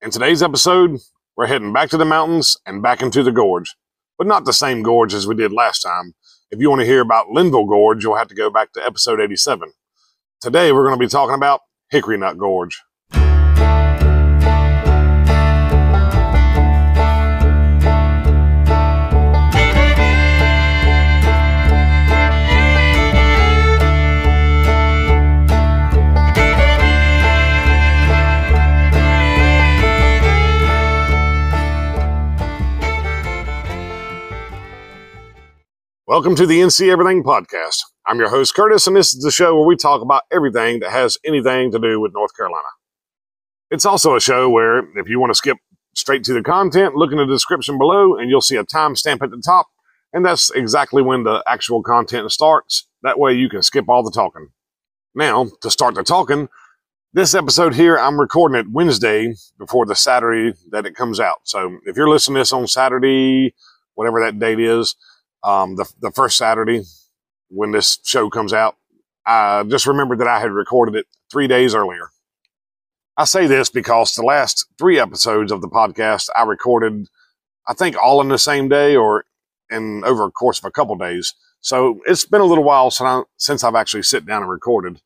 In today's episode, we're heading back to the mountains and back into the gorge, but not the same gorge as we did last time. If you want to hear about Linville Gorge, you'll have to go back to episode 87. Today, we're going to be talking about Hickory Nut Gorge. Welcome to the NC Everything Podcast. I'm your host, Curtis, and this is the show where we talk about everything that has anything to do with North Carolina. It's also a show where, if you want to skip straight to the content, look in the description below and you'll see a timestamp at the top, and that's exactly when the actual content starts. That way you can skip all the talking. Now, to start the talking, this episode here, I'm recording it Wednesday before the Saturday that it comes out. So if you're listening to this on Saturday, whatever that date is, the first Saturday when this show comes out, I just remembered that I had recorded it 3 days earlier. I say this because the last 3 episodes of the podcast I recorded, I think all in the same day or in over a course of a couple days. So it's been a little while since I've actually sat down and recorded.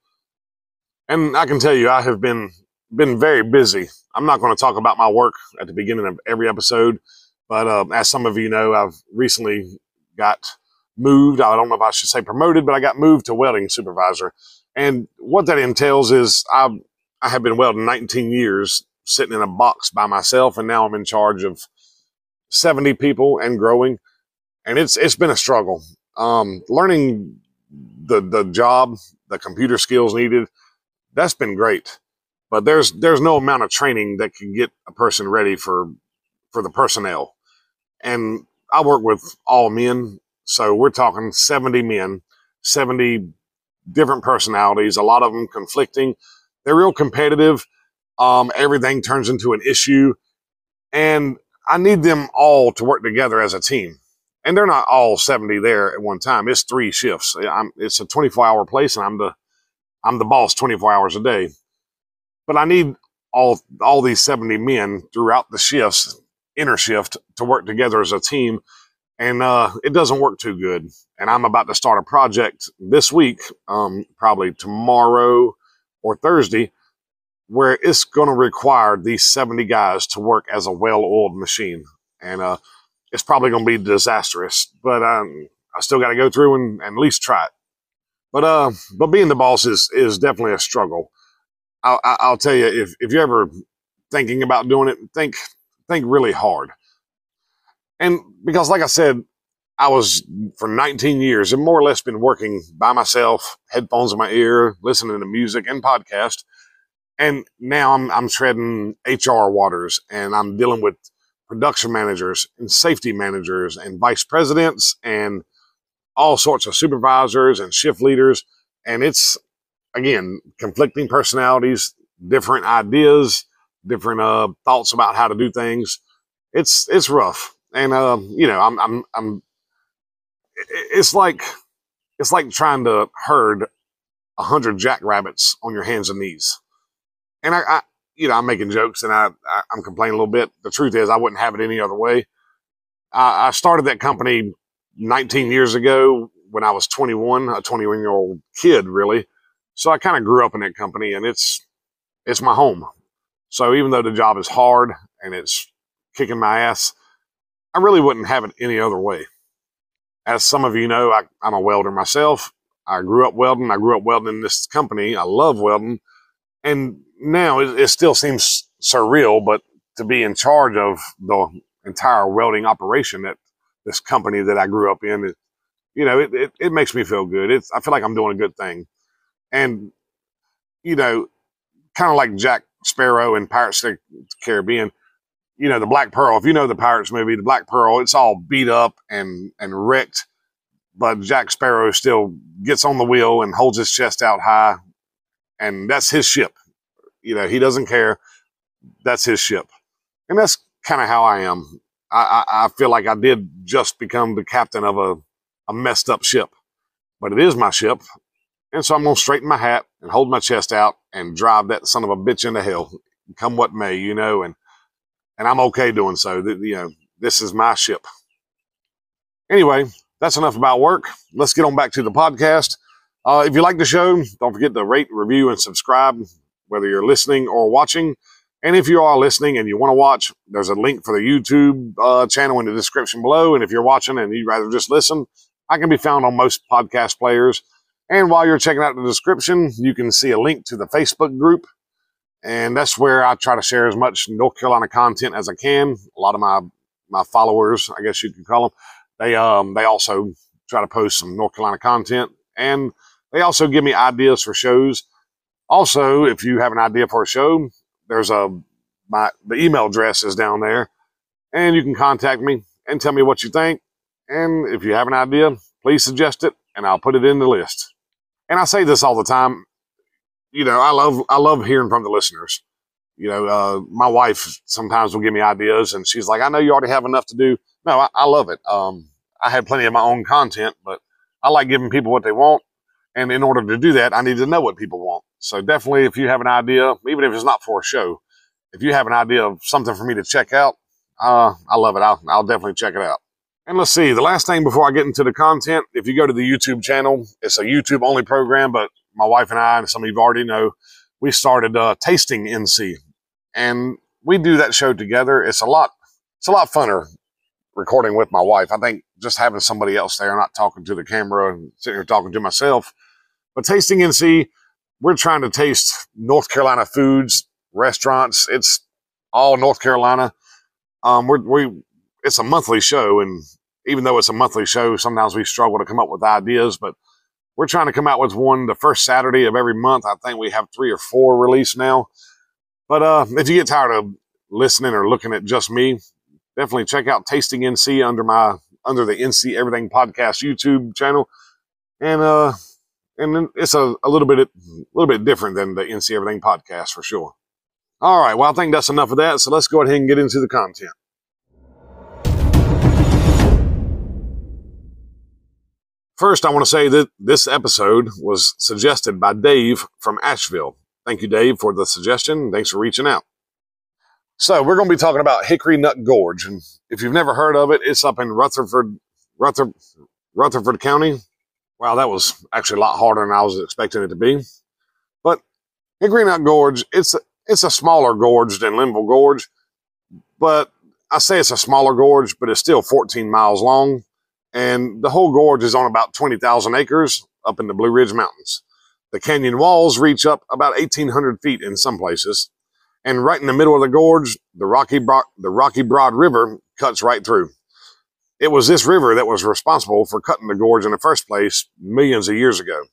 And I can tell you, I have been very busy. I'm not going to talk about my work at the beginning of every episode, but as some of you know, I've recently got moved. I don't know if I should say promoted, but I got moved to welding supervisor. And what that entails is I have been welding 19 years, sitting in a box by myself, and now I'm in charge of 70 people and growing. And it's been a struggle. Learning the job, the computer skills needed, that's been great. But there's no amount of training that can get a person ready for the personnel. And I work with all men, so we're talking 70 men, 70 different personalities, a lot of them conflicting. They're real competitive. Everything turns into an issue, and I need them all to work together as a team. And they're not all 70 there at one time. It's 3 shifts. It's a 24-hour place, and I'm the boss 24 hours a day. But I need all these 70 men throughout the shifts, inner shift, to work together as a team, and it doesn't work too good. And I'm about to start a project this week, probably tomorrow or Thursday, where it's going to require these 70 guys to work as a well-oiled machine, and it's probably going to be disastrous, but I still got to go through and at least try it. But being the boss is definitely a struggle. I'll tell you, if you're ever thinking about doing it, think really hard. And because, like I said, I was for 19 years and more or less been working by myself, headphones in my ear, listening to music and podcast. And now I'm treading HR waters, and I'm dealing with production managers and safety managers and vice presidents and all sorts of supervisors and shift leaders. And it's, again, conflicting personalities, different ideas, different thoughts about how to do things. It's rough, and it's like trying to herd 100 jackrabbits on your hands and knees. And I'm making jokes and I'm complaining a little bit. The truth is, I wouldn't have it any other way. I started that company 19 years ago when I was 21, a 21-year-old kid, really. So I kind of grew up in that company, and it's my home. So even though the job is hard and it's kicking my ass, I really wouldn't have it any other way. As some of you know, I'm a welder myself. I grew up welding. I grew up welding in this company. I love welding. And now it still seems surreal, but to be in charge of the entire welding operation at this company that I grew up in, it makes me feel good. I feel like I'm doing a good thing. And, kind of like Jack Sparrow in Pirates of the Caribbean, the Black Pearl. If you know the Pirates movie, the Black Pearl, it's all beat up and wrecked, but Jack Sparrow still gets on the wheel and holds his chest out high, and that's his ship. He doesn't care. That's his ship. And that's kind of how I am. I feel like I did just become the captain of a messed up ship, but it is my ship. And so I'm going to straighten my hat and hold my chest out and drive that son of a bitch into hell, come what may, and and I'm okay doing so. This is my ship. Anyway, that's enough about work. Let's get on back to the podcast. If you like the show, don't forget to rate, review, and subscribe, whether you're listening or watching. And if you are listening and you want to watch, there's a link for the YouTube channel in the description below. And if you're watching and you'd rather just listen, I can be found on most podcast players. And while you're checking out the description, you can see a link to the Facebook group. And that's where I try to share as much North Carolina content as I can. A lot of my followers, I guess you could call them, they also try to post some North Carolina content. And they also give me ideas for shows. Also, if you have an idea for a show, there's the email address is down there, and you can contact me and tell me what you think. And if you have an idea, please suggest it, and I'll put it in the list. And I say this all the time. I love hearing from the listeners. My wife sometimes will give me ideas, and she's like, "I know you already have enough to do." No, I love it. I have plenty of my own content, but I like giving people what they want. And in order to do that, I need to know what people want. So definitely, if you have an idea, even if it's not for a show, if you have an idea of something for me to check out, I love it. I'll definitely check it out. And let's see, the last thing before I get into the content, if you go to the YouTube channel, it's a YouTube-only program, but my wife and I, and some of you already know, we started Tasting NC. And we do that show together. It's a lot funner recording with my wife. I think just having somebody else there, not talking to the camera and sitting here talking to myself. But Tasting NC, we're trying to taste North Carolina foods, restaurants. It's all North Carolina. It's a monthly show, and even though it's a monthly show, sometimes we struggle to come up with ideas, but we're trying to come out with one the first Saturday of every month. I think we have 3 or 4 released now. But if you get tired of listening or looking at just me, definitely check out Tasting NC under the NC Everything Podcast YouTube channel. And it's a little bit different than the NC Everything Podcast for sure. All right, well, I think that's enough of that. So let's go ahead and get into the content. First, I want to say that this episode was suggested by Dave from Asheville. Thank you, Dave, for the suggestion. Thanks for reaching out. So we're going to be talking about Hickory Nut Gorge. And if you've never heard of it, it's up in Rutherford County. Wow, that was actually a lot harder than I was expecting it to be. But Hickory Nut Gorge, it's a smaller gorge than Linville Gorge. But I say it's a smaller gorge, but it's still 14 miles long. And the whole gorge is on about 20,000 acres up in the Blue Ridge Mountains. The canyon walls reach up about 1,800 feet in some places. And right in the middle of the gorge, the Rocky Broad River cuts right through. It was this river that was responsible for cutting the gorge in the first place millions of years ago.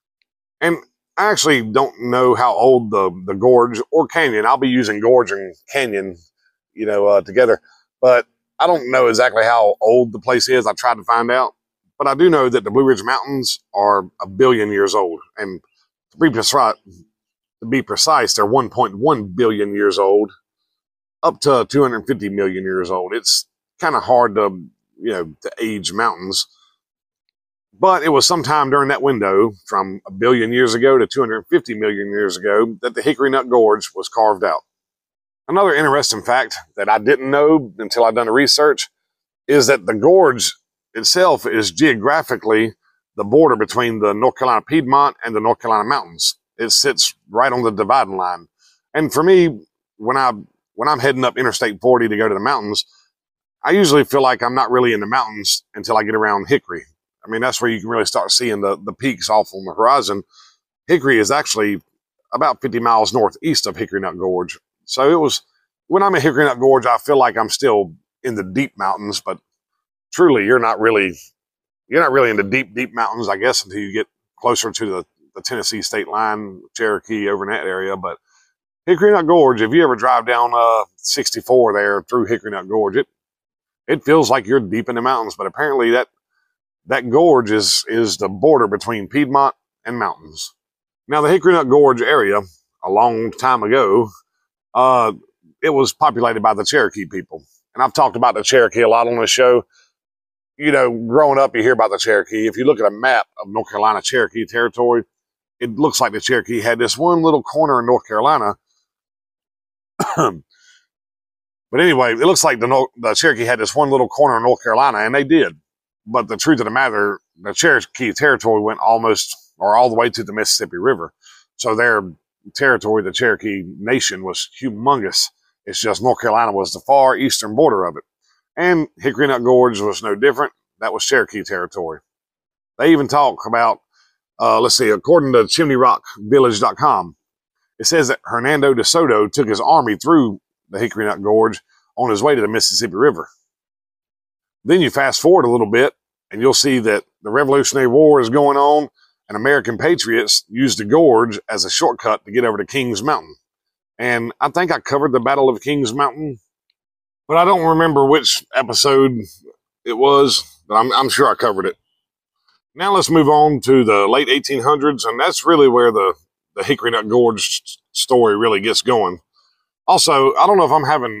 And I actually don't know how old the gorge or canyon, I'll be using gorge and canyon, together, but I don't know exactly how old the place is. I tried to find out, but I do know that the Blue Ridge Mountains are 1 billion years old. And to be precise, they're 1.1 billion years old, up to 250 million years old. It's kind of hard to age mountains. But it was sometime during that window, from 1 billion years ago to 250 million years ago, that the Hickory Nut Gorge was carved out. Another interesting fact that I didn't know until I'd done the research is that the gorge itself is geographically the border between the North Carolina Piedmont and the North Carolina mountains. It sits right on the dividing line. And for me, when I'm heading up Interstate 40 to go to the mountains, I usually feel like I'm not really in the mountains until I get around Hickory. I mean, that's where you can really start seeing the peaks off on the horizon. Hickory is actually about 50 miles northeast of Hickory Nut Gorge. So when I'm in Hickory Nut Gorge, I feel like I'm still in the deep mountains, but truly you're not really in the deep mountains, I guess, until you get closer to the Tennessee state line, Cherokee, over in that area. But Hickory Nut Gorge, if you ever drive down 64 there through Hickory Nut Gorge, it feels like you're deep in the mountains, but apparently that gorge is the border between Piedmont and mountains. Now, the Hickory Nut Gorge area, a long time ago, it was populated by the Cherokee people. And I've talked about the Cherokee a lot on this show. Growing up, you hear about the Cherokee. If you look at a map of North Carolina Cherokee territory, it looks like the Cherokee had this one little corner in North Carolina But anyway, it looks like the Cherokee had this one little corner in North Carolina, and they did. But the truth of the matter, the Cherokee territory went almost or all the way to the Mississippi River. So their territory, the Cherokee Nation, was humongous. It's just North Carolina was the far eastern border of it. And Hickory Nut Gorge was no different. That was Cherokee territory. They even talk about, let's see, according to ChimneyRockVillage.com, it says that Hernando de Soto took his army through the Hickory Nut Gorge on his way to the Mississippi River. Then you fast forward a little bit, and you'll see that the Revolutionary War is going on, and American patriots used the gorge as a shortcut to get over to Kings Mountain. And I think I covered the Battle of Kings Mountain, but I don't remember which episode it was, but I'm sure I covered it. Now let's move on to the late 1800s, and that's really where the Hickory Nut Gorge story really gets going. Also, I don't know if I'm having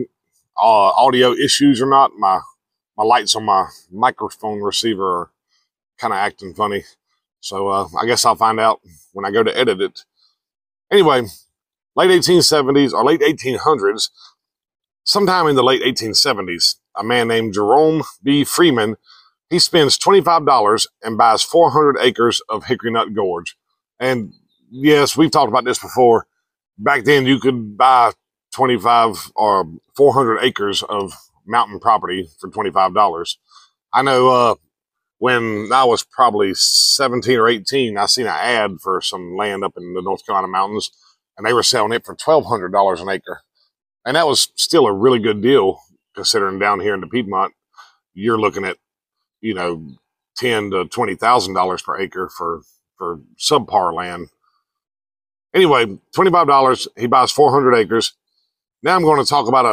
audio issues or not. My lights on my microphone receiver are kind of acting funny. So I guess I'll find out when I go to edit it. Anyway, late 1870s or late 1800s, sometime in the late 1870s, a man named Jerome B. Freeman, he spends $25 and buys 400 acres of Hickory Nut Gorge. And yes, we've talked about this before. Back then, you could buy 25 or 400 acres of mountain property for $25. I know when I was probably 17 or 18, I seen an ad for some land up in the North Carolina mountains, and they were selling it for $1,200 an acre. And that was still a really good deal, considering down here in the Piedmont, you're looking at, you know, $10,000 to $20,000 per acre for subpar land. Anyway, $25, he buys 400 acres. Now I'm going to talk about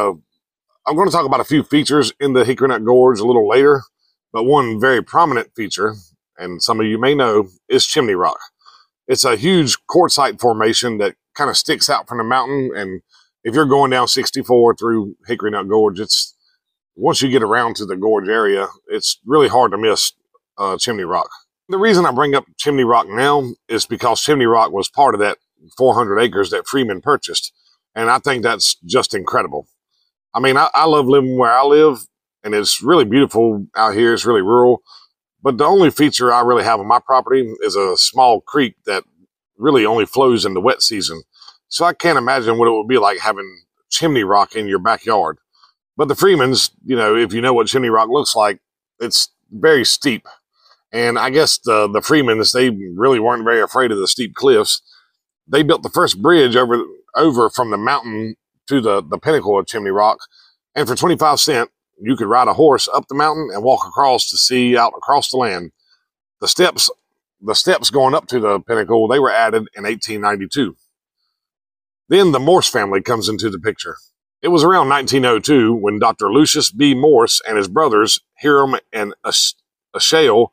a few features in the Hickory Nut Gorge a little later, but one very prominent feature, and some of you may know, is Chimney Rock. It's a huge quartzite formation that kind of sticks out from the mountain, and if you're going down 64 through Hickory Nut Gorge, once you get around to the gorge area, it's really hard to miss Chimney Rock. The reason I bring up Chimney Rock now is because Chimney Rock was part of that 400 acres that Freeman purchased. And I think that's just incredible. I mean, I love living where I live, and it's really beautiful out here. It's really rural. But the only feature I really have on my property is a small creek that really only flows in the wet season. So I can't imagine what it would be like having Chimney Rock in your backyard. But the Freemans, you know, if you know what Chimney Rock looks like, it's very steep. And I guess the Freemans, they really weren't very afraid of the steep cliffs. They built the first bridge over from the mountain to the pinnacle of Chimney Rock. And for 25 cents, you could ride a horse up the mountain and walk across to see out across the land. The steps going up to the pinnacle, they were added in 1892. Then the Morse family comes into the picture. It was around 1902 when Dr. Lucius B. Morse and his brothers, Hiram and Asahel,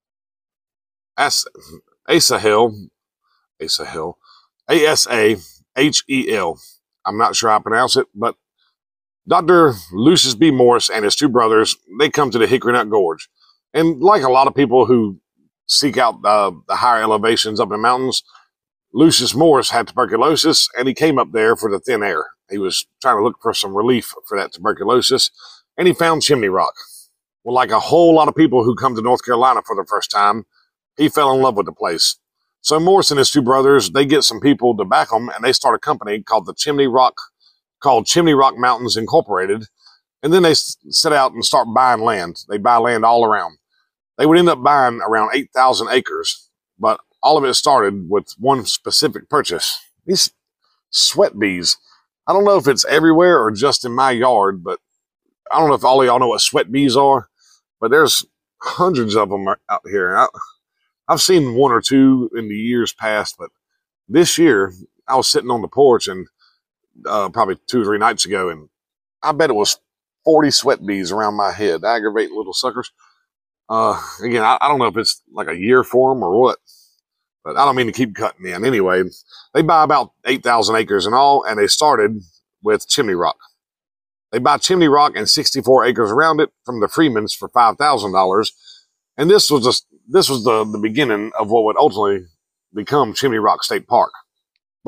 Asahel, I'm not sure how to pronounce it, but Dr. Lucius B. Morse and his two brothers, they come to the Hickory Nut Gorge. And like a lot of people who seek out the higher elevations up in the mountains, Lucius Morse had tuberculosis, and he came up there for the thin air. He was trying to look for some relief for that tuberculosis, and he found Chimney Rock. Well, like a whole lot of people who come to North Carolina for the first time, he fell in love with the place. So Morse and his two brothers, they get some people to back them, and they start a company called Chimney Rock Mountains Incorporated. And then they set out and start buying land. They buy land all around. They would end up buying around 8,000 acres, but all of it started with one specific purchase. These sweat bees. I don't know if it's everywhere or just in my yard, but I don't know if all of y'all know what sweat bees are, but there's hundreds of them out here. I've seen one or two in the years past, but this year I was sitting on the porch and probably 2 or 3 nights ago, and I bet it was 40 sweat bees around my head, aggravating little suckers. Again, I don't know if it's like a year for them or what, but I don't mean to keep cutting in. Anyway, they buy about 8,000 acres in all, and they started with Chimney Rock. They buy Chimney Rock and 64 acres around it from the Freemans for $5,000. And this was the beginning of what would ultimately become Chimney Rock State Park. But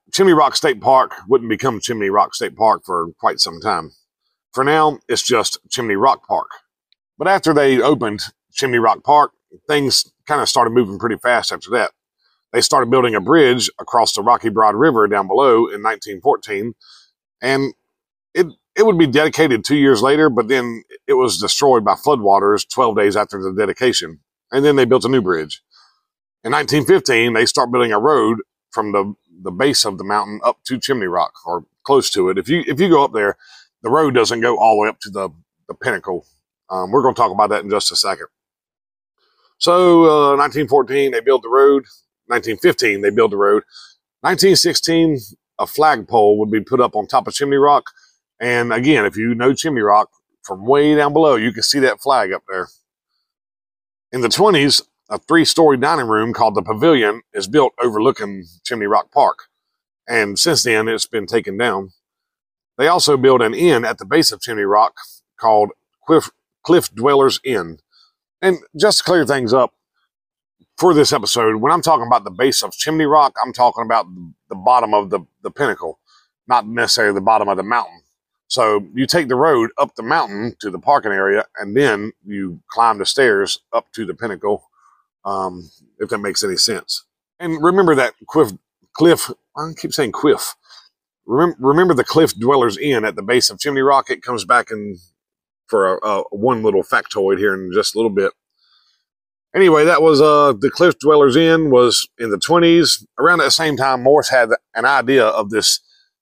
Chimney Rock State Park wouldn't become Chimney Rock State Park for quite some time. For now, it's just Chimney Rock Park. But after they opened Chimney Rock Park, things kind of started moving pretty fast after that. They started building a bridge across the Rocky Broad River down below in 1914, and it would be dedicated 2 years later, but then it was destroyed by floodwaters 12 days after the dedication, and then they built a new bridge. In 1915, they start building a road from the base of the mountain up to Chimney Rock, or close to it. If you go up there, the road doesn't go all the way up to the pinnacle. We're going to talk about that in just a second. So 1914, they build the road. 1915, they build the road. 1916, a flagpole would be put up on top of Chimney Rock. And again, if you know Chimney Rock, from way down below, you can see that flag up there. In the 20s, a 3-story dining room called the Pavilion is built overlooking Chimney Rock Park. And since then, it's been taken down. They also built an inn at the base of Chimney Rock called Cliff Dwellers Inn. And just to clear things up for this episode, when I'm talking about the base of Chimney Rock, I'm talking about the bottom of the pinnacle, not necessarily the bottom of the mountain. So you take the road up the mountain to the parking area, and then you climb the stairs up to the pinnacle, if that makes any sense. And remember that Cliff, I keep saying Quiff. Remember the Cliff Dwellers Inn at the base of Chimney Rock? It comes back in for one little factoid here in just a little bit. Anyway, that was the Cliff Dwellers Inn was in the 20s. Around that same time, Morse had an idea of this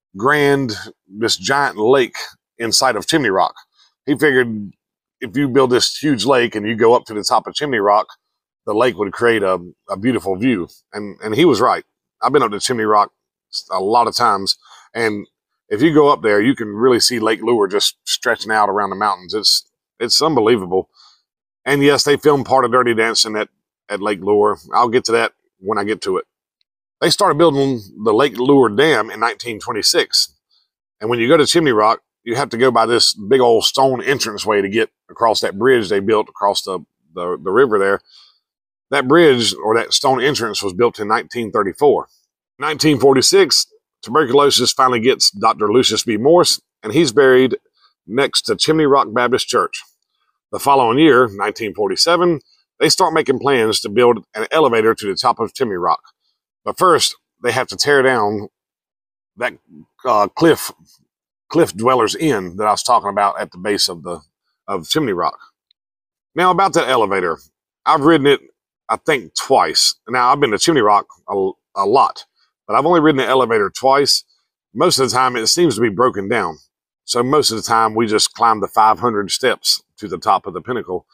giant lake inside of Chimney Rock. He figured if you build this huge lake and you go up to the top of Chimney Rock, the lake would create a beautiful view. And he was right. I've been up to Chimney Rock a lot of times, and if you go up there, you can really see Lake Lure just stretching out around the mountains. It's unbelievable. And yes, they filmed part of Dirty Dancing at Lake Lure. I'll get to that when I get to it. They started building the Lake Lure Dam in 1926. And when you go to Chimney Rock, you have to go by this big old stone entranceway to get across that bridge they built across the river there. That bridge, or that stone entrance, was built in 1934. In 1946, tuberculosis finally gets Dr. Lucius B. Morse, and he's buried next to Chimney Rock Baptist Church. The following year, 1947, they start making plans to build an elevator to the top of Chimney Rock. But first, they have to tear down that Cliff Dwellers Inn that I was talking about at the base of Chimney Rock. Now, about that elevator, I've ridden it, I think, twice. Now, I've been to Chimney Rock a lot, but I've only ridden the elevator twice. Most of the time, it seems to be broken down. So most of the time, we just climb the 500 steps to the top of the pinnacle.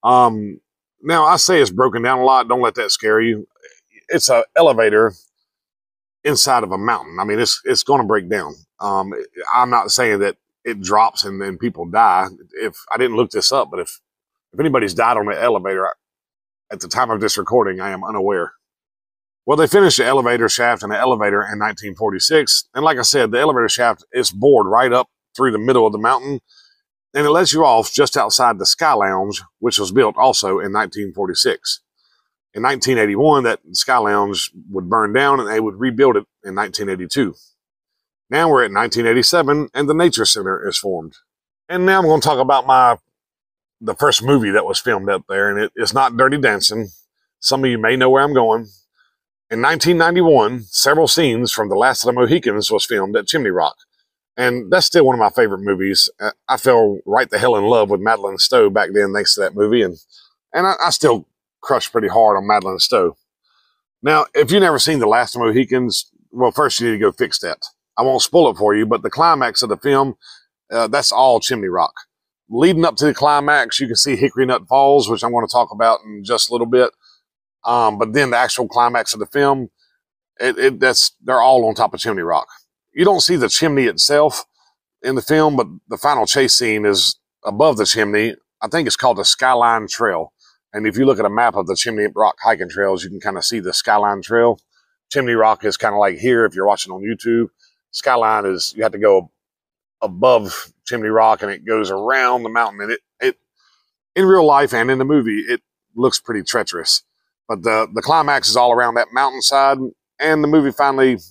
Now, I say it's broken down a lot. Don't let that scare you. It's an elevator inside of a mountain. I mean, it's going to break down. I'm not saying that it drops and then people die. If I didn't look this up, but if anybody's died on the elevator at the time of this recording, I am unaware. Well, they finished the elevator shaft and the elevator in 1946. And like I said, the elevator shaft is bored right up through the middle of the mountain. And it lets you off just outside the Sky Lounge, which was built also in 1946. In 1981, that Sky Lounge would burn down and they would rebuild it in 1982. Now we're at 1987 and the Nature Center is formed. And now I'm going to talk about the first movie that was filmed up there, and it's not Dirty Dancing. Some of you may know where I'm going. In 1991, several scenes from The Last of the Mohicans was filmed at Chimney Rock. And that's still one of my favorite movies. I fell right the hell in love with Madeleine Stowe back then thanks to that movie. And I still crush pretty hard on Madeleine Stowe. Now, if you've never seen The Last of the Mohicans, well, first you need to go fix that. I won't spoil it for you, but the climax of the film, that's all Chimney Rock. Leading up to the climax, you can see Hickory Nut Falls, which I'm going to talk about in just a little bit. But then the actual climax of the film, they're all on top of Chimney Rock. You don't see the chimney itself in the film, but the final chase scene is above the chimney. I think it's called the Skyline Trail. And if you look at a map of the Chimney Rock hiking trails, you can kind of see the Skyline Trail. Chimney Rock is kind of like here if you're watching on YouTube. Skyline is, you have to go above Chimney Rock and it goes around the mountain. And it in real life and in the movie, it looks pretty treacherous. But the climax is all around that mountainside. And the movie finally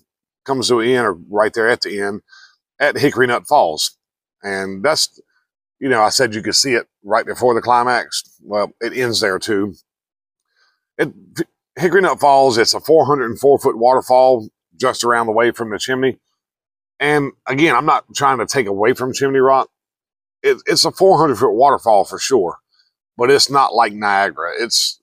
comes to an end, or right there at the end, at Hickory Nut Falls. And that's, I said you could see it right before the climax. Well, it ends there too. Hickory Nut Falls, it's a 404-foot waterfall just around the way from the chimney. And again, I'm not trying to take away from Chimney Rock. It's a 400-foot waterfall for sure, but it's not like Niagara. It's,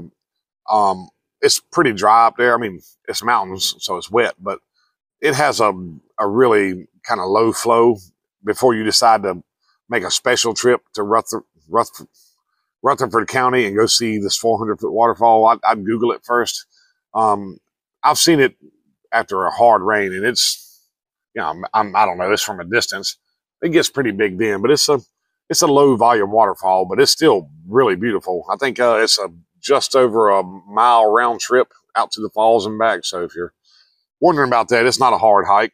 it's pretty dry up there. I mean, it's mountains, so it's wet, but it has a really kind of low flow before you decide to make a special trip to Rutherford County and go see this 400-foot waterfall. I'd Google it first. I've seen it after a hard rain, and it's, I don't know, it's from a distance. It gets pretty big then, but it's a low volume waterfall, but it's still really beautiful. I think it's just over a mile round trip out to the falls and back. So if you're wondering about that, it's not a hard hike,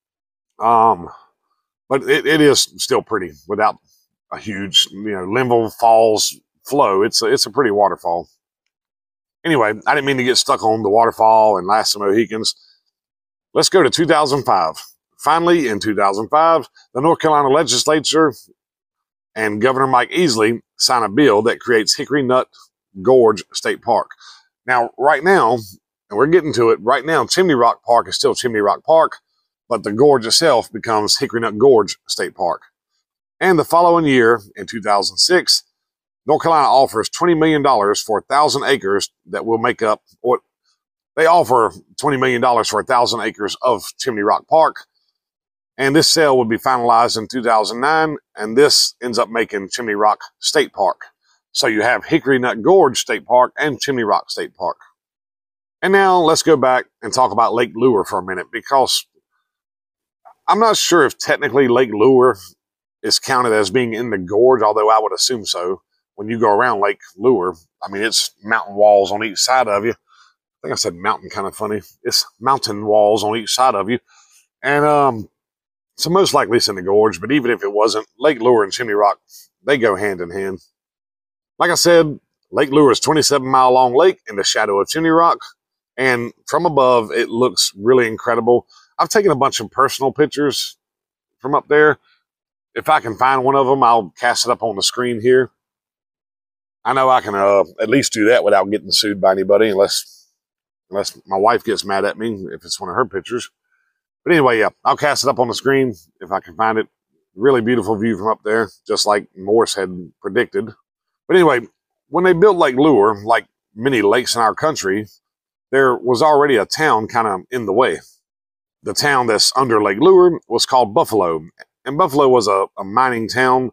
but it is still pretty without a huge, Linville Falls flow. It's a pretty waterfall. Anyway, I didn't mean to get stuck on the waterfall and Last of the Mohicans. Let's go to 2005. Finally, in 2005, the North Carolina legislature and Governor Mike Easley signed a bill that creates Hickory Nut Gorge State Park. Now, right now, and we're getting to it, right now, Chimney Rock Park is still Chimney Rock Park, but the gorge itself becomes Hickory Nut Gorge State Park. And the following year, in 2006, North Carolina offers $20 million for 1,000 acres that will make up, or they offer $20 million for 1,000 acres of Chimney Rock Park. And this sale would be finalized in 2009, and this ends up making Chimney Rock State Park. So you have Hickory Nut Gorge State Park and Chimney Rock State Park. And now let's go back and talk about Lake Lure for a minute, because I'm not sure if technically Lake Lure is counted as being in the gorge, although I would assume so. When you go around Lake Lure, I mean, it's mountain walls on each side of you. I think I said mountain kind of funny. It's mountain walls on each side of you. And so most likely it's in the gorge, but even if it wasn't, Lake Lure and Chimney Rock, they go hand in hand. Like I said, Lake Lure is a 27-mile long lake in the shadow of Chimney Rock, and from above, it looks really incredible. I've taken a bunch of personal pictures from up there. If I can find one of them, I'll cast it up on the screen here. I know I can at least do that without getting sued by anybody, unless my wife gets mad at me if it's one of her pictures. But anyway, yeah, I'll cast it up on the screen if I can find it. Really beautiful view from up there, just like Morse had predicted. But anyway, when they built Lake Lure, like many lakes in our country, there was already a town kind of in the way. The town that's under Lake Lure was called Buffalo. And Buffalo was a mining town.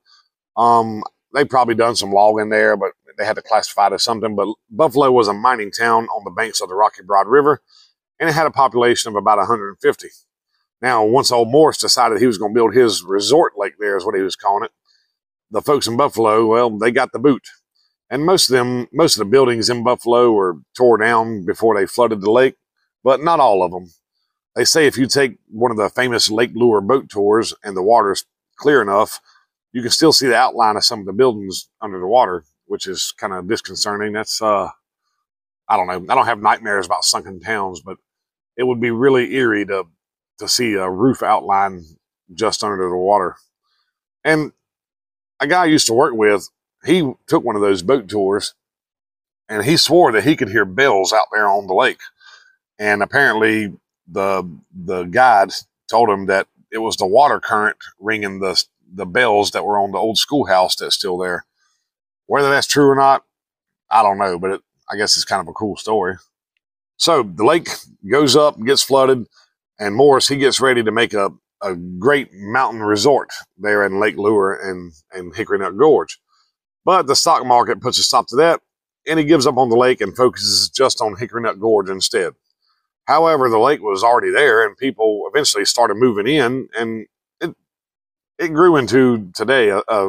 They probably done some logging there, but they had to classify it as something. But Buffalo was a mining town on the banks of the Rocky Broad River, and it had a population of about 150. Now, once old Morse decided he was going to build his resort lake there, is what he was calling it, the folks in Buffalo, well, they got the boot. And most of the buildings in Buffalo were tore down before they flooded the lake, but not all of them. They say if you take one of the famous Lake Lure boat tours and the water's clear enough, you can still see the outline of some of the buildings under the water, which is kind of disconcerting. That's, I don't know. I don't have nightmares about sunken towns, but it would be really eerie to see a roof outline just under the water. And a guy I used to work with, he took one of those boat tours, and he swore that he could hear bells out there on the lake. And apparently the guide told him that it was the water current ringing the bells that were on the old schoolhouse that's still there. Whether that's true or not, I don't know, but I guess it's kind of a cool story. So the lake goes up, gets flooded, and Morris, he gets ready to make a great mountain resort there in Lake Lure and Hickory Nut Gorge. But the stock market puts a stop to that, and he gives up on the lake and focuses just on Hickory Nut Gorge instead. However, the lake was already there, and people eventually started moving in, and it grew into today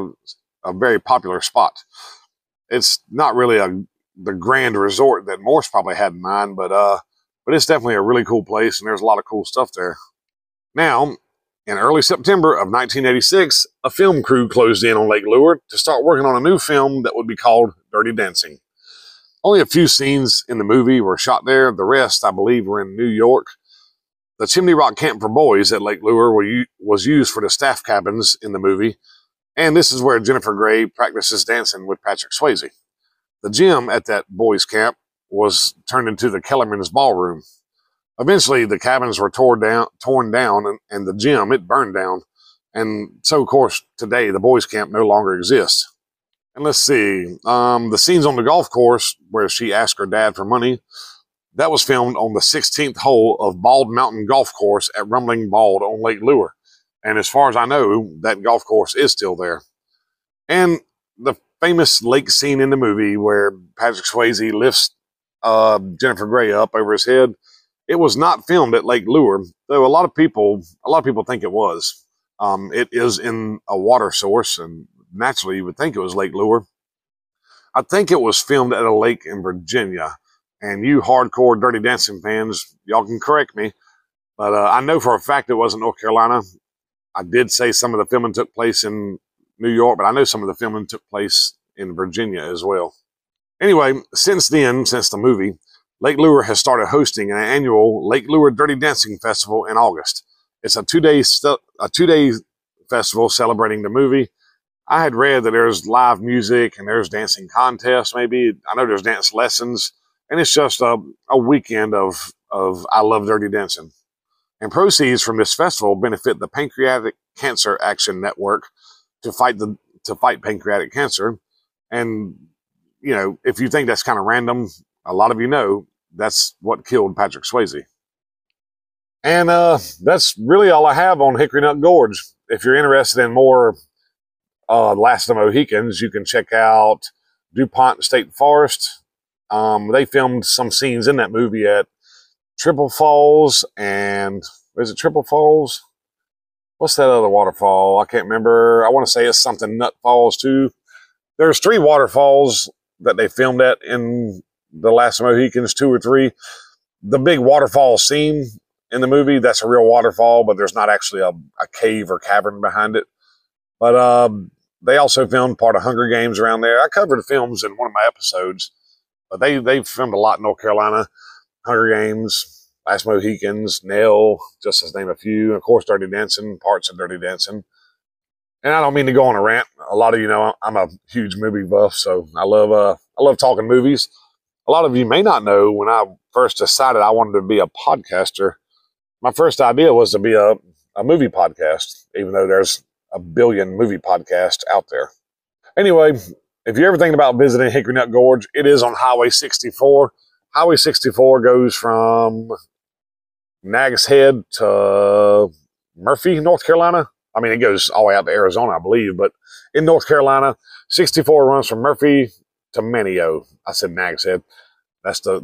a very popular spot. It's not really the grand resort that Morse probably had in mind, but it's definitely a really cool place, and there's a lot of cool stuff there. Now, in early September of 1986, a film crew closed in on Lake Lure to start working on a new film that would be called Dirty Dancing. Only a few scenes in the movie were shot there. The rest, I believe, were in New York. The Chimney Rock Camp for Boys at Lake Lure was used for the staff cabins in the movie, and this is where Jennifer Grey practices dancing with Patrick Swayze. The gym at that boys' camp was turned into the Kellerman's Ballroom. Eventually, the cabins were torn down, and the gym, it burned down. And so, of course, today, the boys' camp no longer exists. And let's see, the scenes on the golf course where she asked her dad for money, that was filmed on the 16th hole of Bald Mountain Golf Course at Rumbling Bald on Lake Lure. And as far as I know, that golf course is still there. And the famous lake scene in the movie where Patrick Swayze lifts Jennifer Grey up over his head, it was not filmed at Lake Lure, though a lot of people think it was. It is in a water source, and naturally you would think it was Lake Lure. I think it was filmed at a lake in Virginia. And you hardcore Dirty Dancing fans, y'all can correct me, but I know for a fact it wasn't North Carolina. I did say some of the filming took place in New York, but I know some of the filming took place in Virginia as well. Anyway, since the movie, Lake Lure has started hosting an annual Lake Lure Dirty Dancing Festival in August. It's a two-day festival celebrating the movie. I had read that there's live music and there's dancing contests maybe. I know there's dance lessons. And it's just a weekend of I Love Dirty Dancing. And proceeds from this festival benefit the Pancreatic Cancer Action Network to fight pancreatic cancer. And, you know, if you think that's kind of random, a lot of you know that's what killed Patrick Swayze. And that's really all I have on Hickory Nut Gorge. If you're interested in more Last of the Mohicans, you can check out DuPont State Forest. They filmed some scenes in that movie at Triple Falls, and is it Triple Falls? What's that other waterfall? I can't remember. I want to say it's something Nut Falls too. There's 3 waterfalls that they filmed at in The Last of the Mohicans, 2 or 3. The big waterfall scene in the movie, that's a real waterfall, but there's not actually a cave or cavern behind it. But they also filmed part of Hunger Games around there. I covered the films in one of my episodes. But they filmed a lot in North Carolina. Hunger Games, Last Mohicans, Nell, just to name a few. Of course, Dirty Dancing, parts of Dirty Dancing. And I don't mean to go on a rant. A lot of you know I'm a huge movie buff, so I love talking movies. A lot of you may not know, when I first decided I wanted to be a podcaster, my first idea was to be a movie podcast, even though there's a billion movie podcasts out there. Anyway, if you're ever thinking about visiting Hickory Nut Gorge, it is on Highway 64. Highway 64 goes from Nags Head to Murphy, North Carolina. I mean, it goes all the way out to Arizona, I believe. But in North Carolina, 64 runs from Murphy to Manio. I said Nags Head. That's the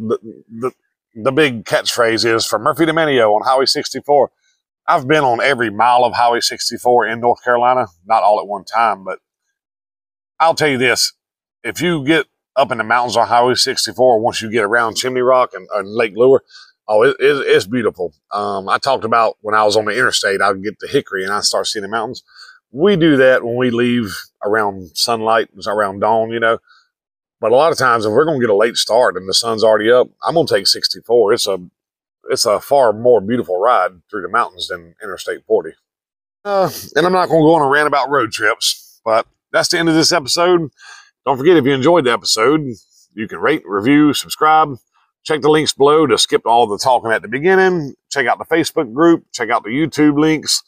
big catchphrase is from Murphy to Manio on Highway 64. I've been on every mile of Highway 64 in North Carolina. Not all at one time, but I'll tell you this, if you get up in the mountains on Highway 64, once you get around Chimney Rock and Lake Lure, it's beautiful. I talked about when I was on the interstate, I'd get to Hickory and I'd start seeing the mountains. We do that when we leave around sunlight, around dawn, you know. But a lot of times, if we're going to get a late start and the sun's already up, I'm going to take 64. It's a far more beautiful ride through the mountains than Interstate 40. And I'm not going to go on a rant about road trips, but that's the end of this episode. Don't forget, if you enjoyed the episode, you can rate, review, subscribe. Check the links below to skip all the talking at the beginning. Check out the Facebook group. Check out the YouTube links.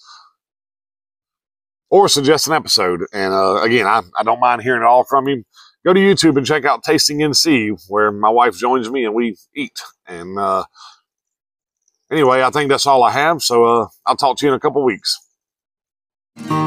Or suggest an episode. And again, I don't mind hearing it all from you. Go to YouTube and check out Tasting NC, where my wife joins me and we eat. And anyway, I think that's all I have. So I'll talk to you in a couple weeks.